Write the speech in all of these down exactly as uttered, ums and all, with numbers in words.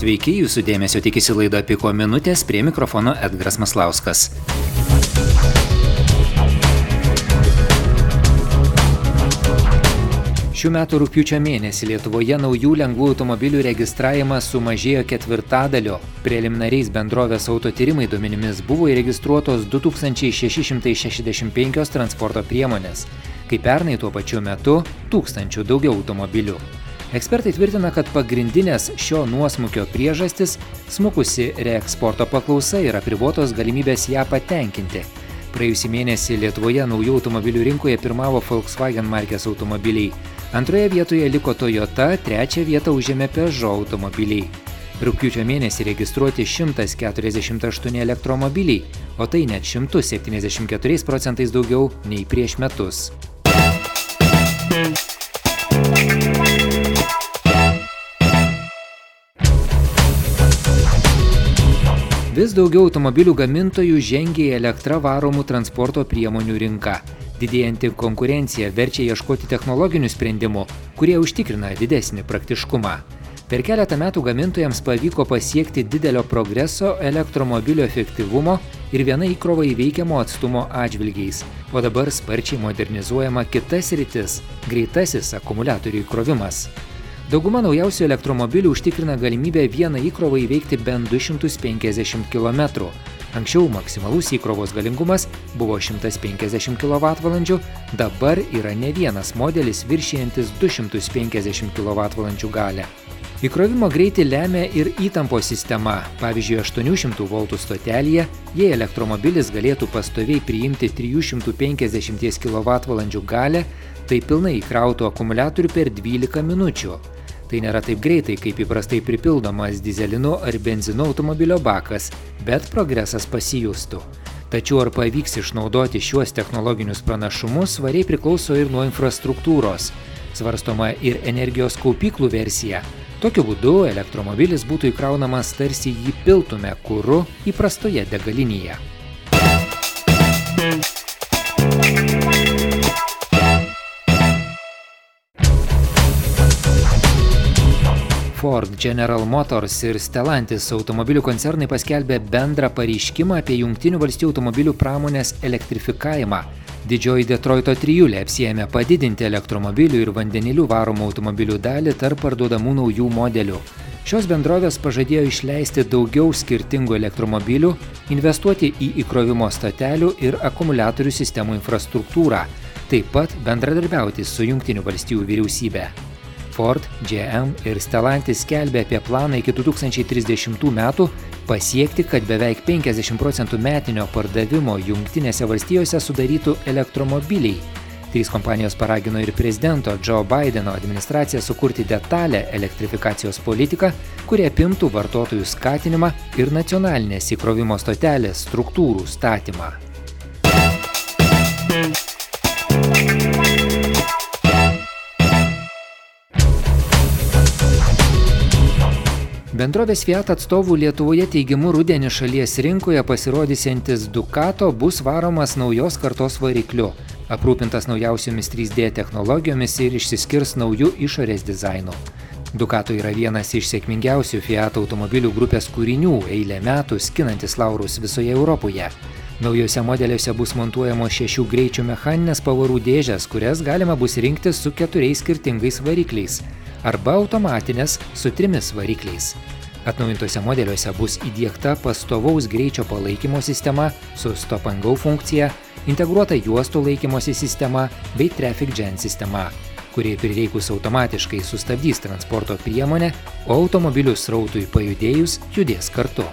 Sveiki, jūsų dėmesio tikisi laida Piko minutės, prie mikrofono Edgaras Maslauskas. Šių metų rugpjūčio mėnesį Lietuvoje naujų lengvų automobilių registravimas sumažėjo ketvirtadaliu. Preliminariais bendrovės autotyrimai duomenimis buvo įregistruotos du tūkstančiai šeši šimtai šešiasdešimt penkios transporto priemonės, kai pernai tuo pačiu metu tūkstančių daugiau automobilių. Ekspertai tvirtina, kad pagrindinės šio nuosmukio priežastis – smukusi reeksporto paklausa ir apribotos galimybės ją patenkinti. Praėjusį mėnesį Lietuvoje naujų automobilių rinkoje pirmavo Volkswagen markės automobiliai. Antroje vietoje liko Toyota, trečią vietą užėmė Peugeot automobiliai. Rugpjūčio mėnesį registruoti šimtas keturiasdešimt aštuoni elektromobiliai, o tai net šimtu septyniasdešimt keturiais procentais daugiau nei prieš metus. Vis daugiau automobilių gamintojų žengia į elektra varomų transporto priemonių rinką. Didėjanti konkurencija verčia ieškoti technologinių sprendimų, kurie užtikrina didesnį praktiškumą. Per keletą metų gamintojams pavyko pasiekti didelio progreso elektromobilio efektyvumo ir viena įkrova įveikiamo atstumo atžvilgiais, o dabar sparčiai modernizuojama kita sritis – greitasis akumuliatorių įkrovimas. Dauguma naujausių elektromobilių užtikrina galimybę vieną įkrovą įveikti bent du šimtus penkiasdešimt kilometrų. Anksčiau maksimalus įkrovos galingumas buvo šimtas penkiasdešimt kilovatvalandžių, dabar yra ne vienas modelis viršijantis du šimtus penkiasdešimt kilovatvalandžių galią. Įkrovimo greitį lemia ir įtampos sistema. Pavyzdžiui, aštuonių šimtų voltų stotelėje, jei elektromobilis galėtų pastoviai priimti trijų šimtų penkiasdešimt kilovatvalandžių galią, tai pilnai įkrautų akumuliatorių per dvylika minučių. Tai nėra taip greitai, kaip įprastai pripildomas dyzelino ar benzino automobilio bakas, bet progresas pasijustų. Tačiau ar pavyks išnaudoti šiuos technologinius pranašumus, svariai priklauso ir nuo infrastruktūros. Svarstoma ir energijos kaupyklų versija. Tokiu būdu elektromobilis būtų įkraunamas tarsi jį piltume kuru įprastoje degalinėje. Ford, General Motors ir Stellantis automobilių koncernai paskelbė bendrą pareiškimą apie Jungtinių valstijų automobilių pramonės elektrifikavimą. Didžioji Detroito trijulė apsiėmė padidinti elektromobilių ir vandeniliu varomų automobilių dalį tarp parduodamų naujų modelių. Šios bendrovės pažadėjo išleisti daugiau skirtingų elektromobilių, investuoti į įkrovimo stotelių ir akumuliatorių sistemų infrastruktūrą, taip pat bendradarbiauti su Jungtinių valstijų vyriausybe. Ford, G M ir Stellantis skelbė apie planą iki du tūkstančiai trisdešimtų metų pasiekti, kad beveik penkiasdešimt procentų metinio pardavimo Jungtinėse valstijose sudarytų elektromobiliai. Trys kompanijos paragino ir prezidento Joe Bideno administraciją sukurti detalę elektrifikacijos politiką, kuri apimtų vartotojų skatinimą ir nacionalinės įkrovimo stotelės struktūrų statymą. Bendrovės Fiat atstovų Lietuvoje teigimu rudenį šalies rinkoje pasirodysiantis Ducato bus varomas naujos kartos varikliu, aprūpintas naujausiomis trys D technologijomis ir išsiskirs naujų išorės dizainu. Ducato yra vienas iš sėkmingiausių Fiat automobilių grupės kūrinių, eilę metų skinantis laurus visoje Europoje. Naujose modeliuose bus montuojamos šešių greičių mechaninės pavarų dėžės, kurias galima bus rinktis su keturiais skirtingais varikliais arba automatinės su trimis varikliais. Atnaujintose modeliuose bus įdiegta pastovaus greičio palaikymo sistema su stop and go funkcija, integruota juostų laikymosi sistema bei traffic jam sistema, kuri prireikus automatiškai sustabdys transporto priemonę, o automobilių srautui pajudėjus judės kartu.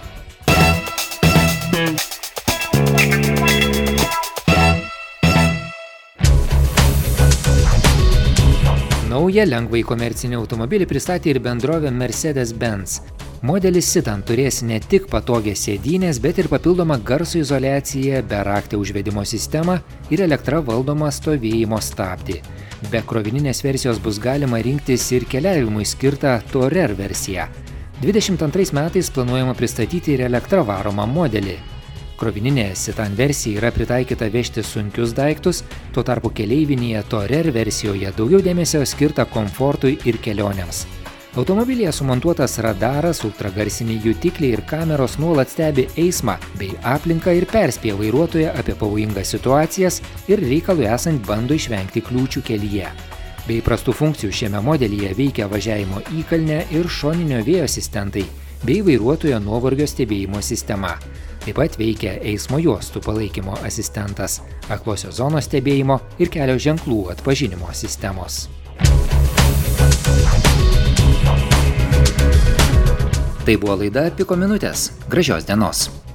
Naują lengvąjį komercinį automobilį pristatė ir bendrovė Mercedes-Benz. Modelis Citan turės ne tik patogias sėdynės, bet ir papildomą garso izoliaciją, beraktę užvedimo sistemą ir elektra valdomą stovėjimo stabdį. Be krovininės versijos bus galima rinktis ir keliavimui skirtą Tourer versiją. dvidešimt antrais metais planuojama pristatyti ir elektra varomą modelį. Krovininė Citan versija yra pritaikyta vežti sunkius daiktus, tuo tarpu keleivinėje Tourer versijoje daugiau dėmesio skirta komfortui ir kelionėms. Automobilyje sumontuotas radaras, ultragarsiniai jutikliai ir kameros nuolat stebi eismą bei aplinką ir perspėja vairuotoją apie pavojingas situacijas ir reikalui esant bando išvengti kliūčių kelyje. Be įprastų funkcijų šiame modelyje veikia važiavimo įkalnė ir šoninio vėjo asistentai bei vairuotojo nuovargio stebėjimo sistema. Taip pat veikia eismo juostų palaikymo asistentas, aklosios zonos stebėjimo ir kelio ženklų atpažinimo sistemos. Tai buvo laida Piko minutės. Gražios dienos.